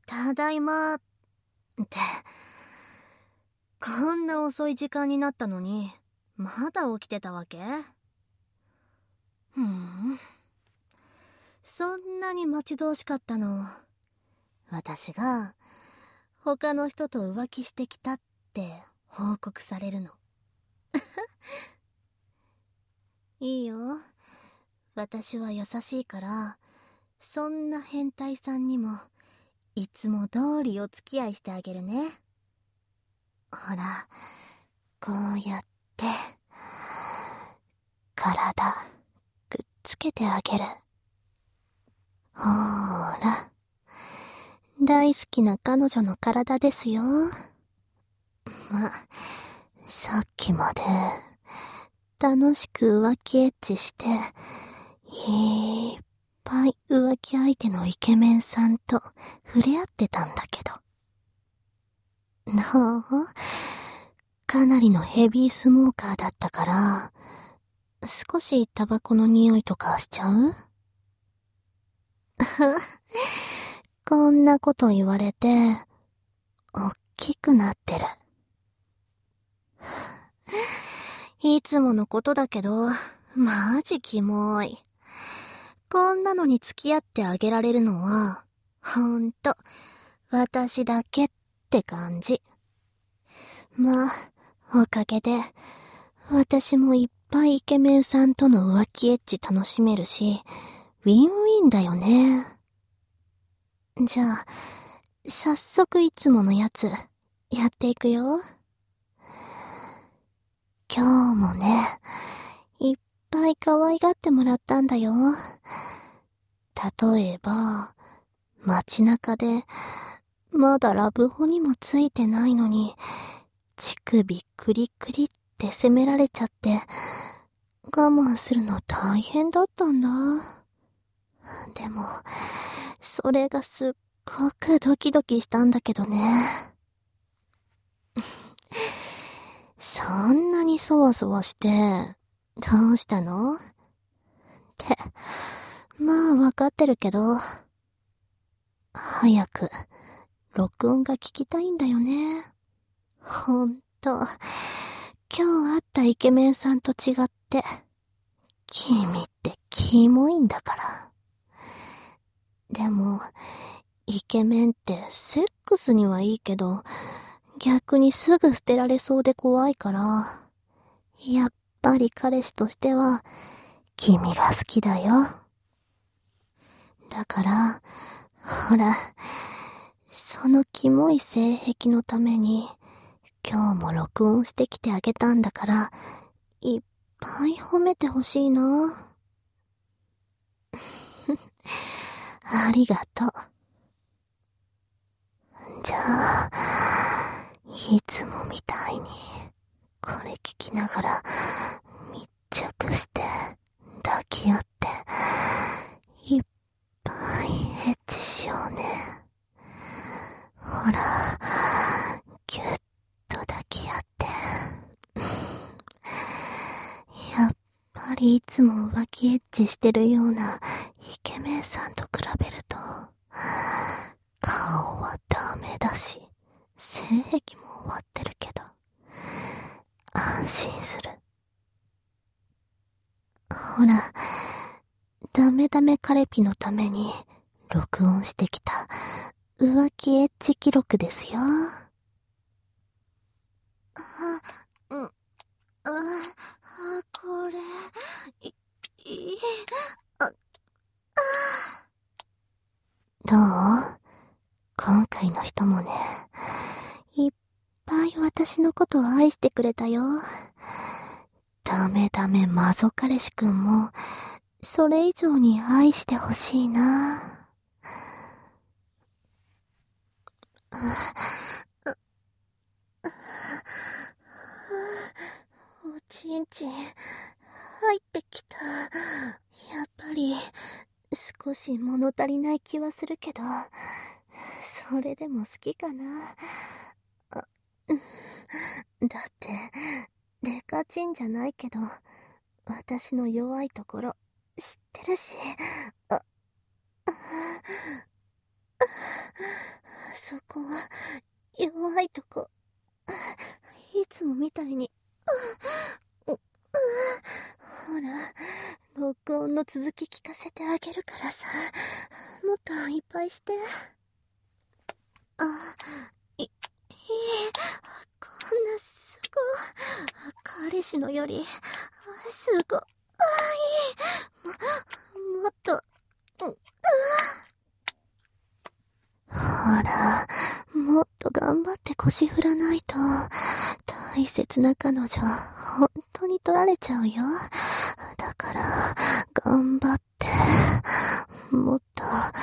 ただいまって、こんな遅い時間になったのにまだ起きてたわけ？そんなに待ち遠しかったの？私が他の人と浮気してきたって報告されるの。いいよ、私は優しいから、そんな変態さんにもいつも通りお付き合いしてあげるね。ほら、こうやって体くっつけてあげる。ほーら、大好きな彼女の体ですよ。さっきまで楽しく浮気エッチしていっぱい浮気相手のイケメンさんと触れ合ってたんだけど。どう？かなりのヘビースモーカーだったから、少しタバコの匂いとかしちゃう？こんなこと言われて、おっきくなってる。いつものことだけど、マジキモい。こんなのに付き合ってあげられるのは、ほんと、私だけって感じ。まあ、おかげで、私もいっぱいイケメンさんとの浮気エッチ楽しめるし、ウィンウィンだよね。じゃあ、早速いつものやつ、やっていくよ。今日もね、いっぱい可愛がってもらったんだよ。例えば、街中で、まだラブホにもついてないのに、乳首クリクリって責められちゃって、我慢するの大変だったんだ。でも、それがすっごくドキドキしたんだけどね。そんなにそわそわして、どうしたの？って、まあわかってるけど、早く、録音が聞きたいんだよね。ほんと、今日会ったイケメンさんと違って、君ってキモいんだから。でも、イケメンってセックスにはいいけど、逆にすぐ捨てられそうで怖いから、やっぱり彼氏としては、君が好きだよ。だから、ほら、そのキモい性癖のために、今日も録音してきてあげたんだから、いっぱい褒めてほしいな。ありがとう。じゃあ、いつもみたいに、これ聞きながら、密着して、抱き合って、いっぱいエッチしようね。ほら、ぎゅっと抱き合って。やっぱりいつも浮気エッチしてるようなイケメンさんと比べると、顔はダメだし、性癖も終わってるけど、安心する。ほら、ダメダメカレピのために録音してきた浮気エッチ記録ですよ。これ、どう？今回の人もね、いっぱい私のことを愛してくれたよ。ダメダメマゾ彼氏くんも、それ以上に愛してほしいな。おちんちん、入ってきた。やっぱり、少し物足りない気はするけど、それでも好きかな。だって、デカチンじゃないけど、私の弱いところ、知ってるし。 こ、弱いとこ、いつもみたいに、ほら、録音の続き聞かせてあげるからさ、もっといっぱいして。こんなすご、彼氏のより、すご、もっと、ほら、もっと頑張って腰振らないと、大切な彼女、本当に取られちゃうよ。だから、頑張って、もっと、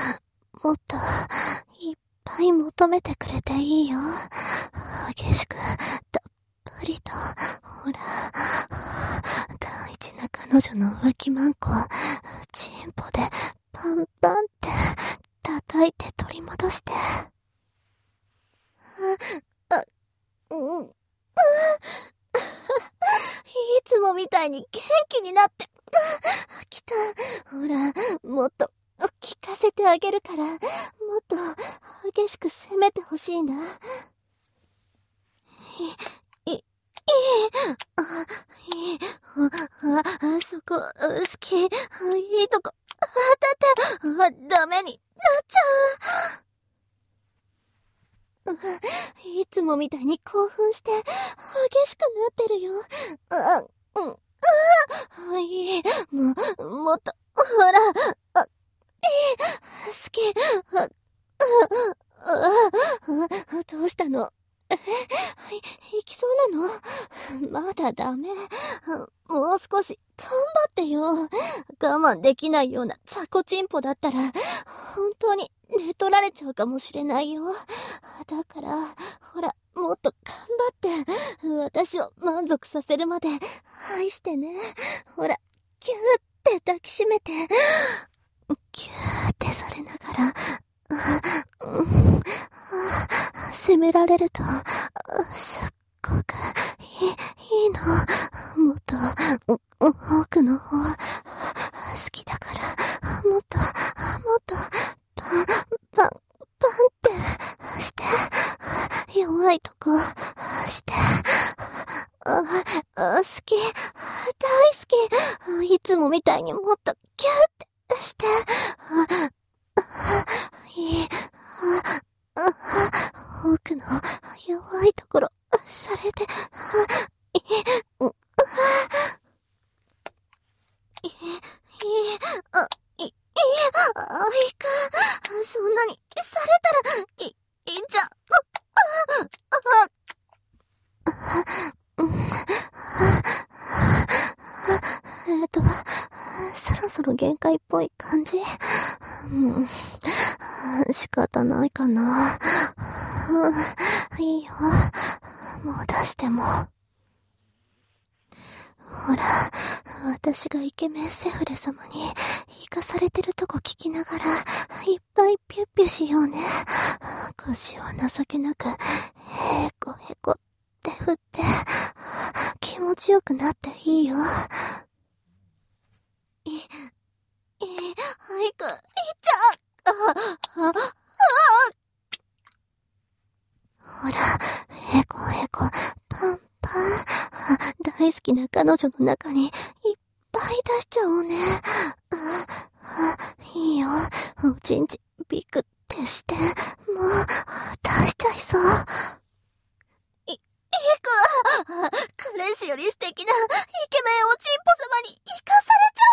いっぱい求めてくれていいよ。激しく、たっぷりと、ほら、大事な彼女の浮気マンコ、チンポで、パンパンって、叩いて取り戻して。いつもみたいに元気になって。来た。ほら、もっと聞かせてあげるから、もっと激しく攻めてほしいな。そこ、好き。いいとこ。だって、ダメになっちゃう。いつもみたいに興奮して、激しくなってるよ。いい。もっと、ほら、好き。どうしたの？行きそうなの？まだダメ。もう少し頑張ってよ。我慢できないような雑魚チンポだったら、本当に寝取られちゃうかもしれないよ。だから、ほら、もっと頑張って、私を満足させるまで愛してね。ほら、キューって抱きしめて、キューってされながら、責められると、すっごくいいの。もっと、奥の方、好きだから、もっと、パンってして、弱いとこ、して、好き、大好き、いつもみたいにもっとキューってして、いい、奥の弱いところ、されて、いかん。そんなにされたら、じゃ、そろそろ限界っぽい感じ？仕方ないかな。いいよ。もう出しても。ほら、私がイケメンセフレ様に生かされてるとこ聞きながら、いっぱいピュッピュしようね。腰を情けなく、へこへこって振って、気持ちよくなっていいよ。いっちゃう。ほら、へこへこ、パンパン。大好きな彼女の中にいっぱい出しちゃおうね。いいよ。おちんちビクってして、もう出しちゃいそう。彼氏より素敵なイケメンおちんぽ様に生かされち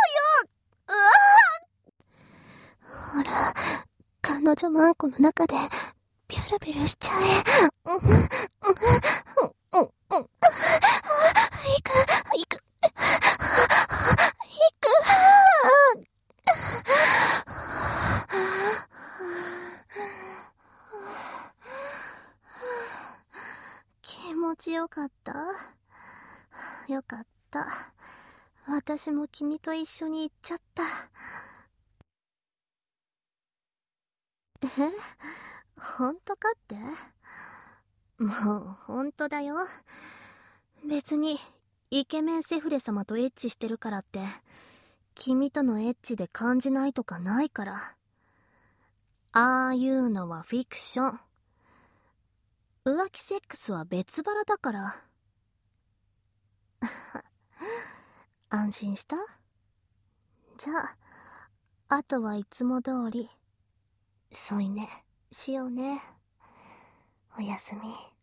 ゃうよ。ほら、彼女マンコの中でビュルビュルしちゃえ。行く。気持ちよかった？よかった。私も君と一緒に行っちゃった。本当かって？もう本当だよ。別にイケメンセフレ様とエッチしてるからって君とのエッチで感じないとかないから。ああいうのはフィクション。 浮気セックスは別腹だから。安心した？じゃあ、あとはいつも通り、添い寝しようね。おやすみ。